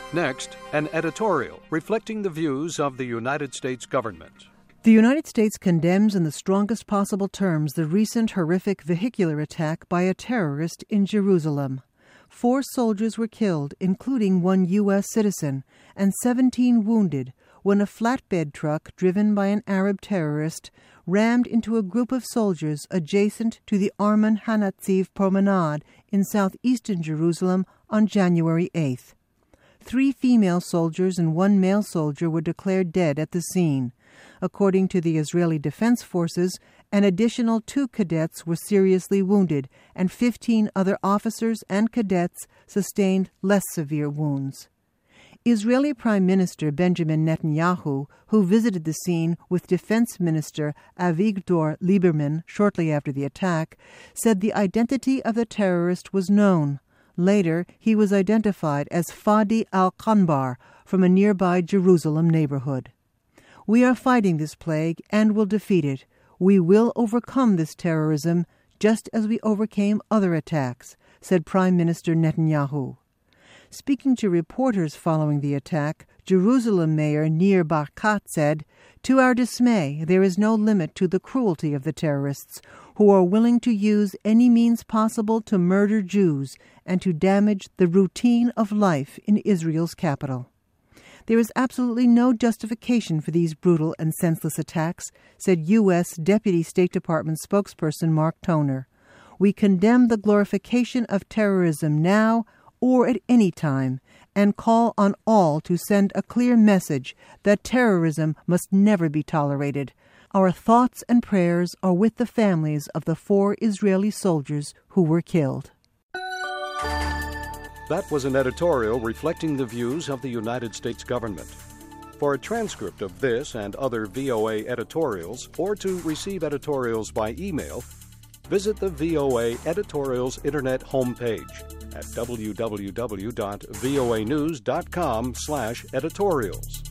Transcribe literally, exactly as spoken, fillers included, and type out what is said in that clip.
Next, an editorial reflecting the views of the United States government. The United States condemns in the strongest possible terms the recent horrific vehicular attack by a terrorist in Jerusalem. Four soldiers were killed, including one U S citizen, and seventeen wounded when a flatbed truck driven by an Arab terrorist rammed into a group of soldiers adjacent to the Armon HaNatziv promenade in southeastern Jerusalem on January eighth. Three female soldiers and one male soldier were declared dead at the scene. According to the Israeli Defense Forces, an additional two cadets were seriously wounded, and fifteen other officers and cadets sustained less severe wounds. Israeli Prime Minister Benjamin Netanyahu, who visited the scene with Defense Minister Avigdor Lieberman shortly after the attack, said the identity of the terrorist was known. Later, he was identified as Fadi al-Khanbar from a nearby Jerusalem neighborhood. We are fighting this plague and will defeat it. We will overcome this terrorism just as we overcame other attacks, said Prime Minister Netanyahu. Speaking to reporters following the attack, Jerusalem Mayor Nir Barkat said, "To our dismay, there is no limit to the cruelty of the terrorists, who are willing to use any means possible to murder Jews and to damage the routine of life in Israel's capital." There is absolutely no justification for these brutal and senseless attacks, said U S Deputy State Department spokesperson Mark Toner. We condemn the glorification of terrorism now or at any time, and call on all to send a clear message that terrorism must never be tolerated. Our thoughts and prayers are with the families of the four Israeli soldiers who were killed. That was an editorial reflecting the views of the United States government. For a transcript of this and other V O A editorials, or to receive editorials by email, visit the V O A Editorials Internet homepage at w w w dot voa news dot com slash editorials.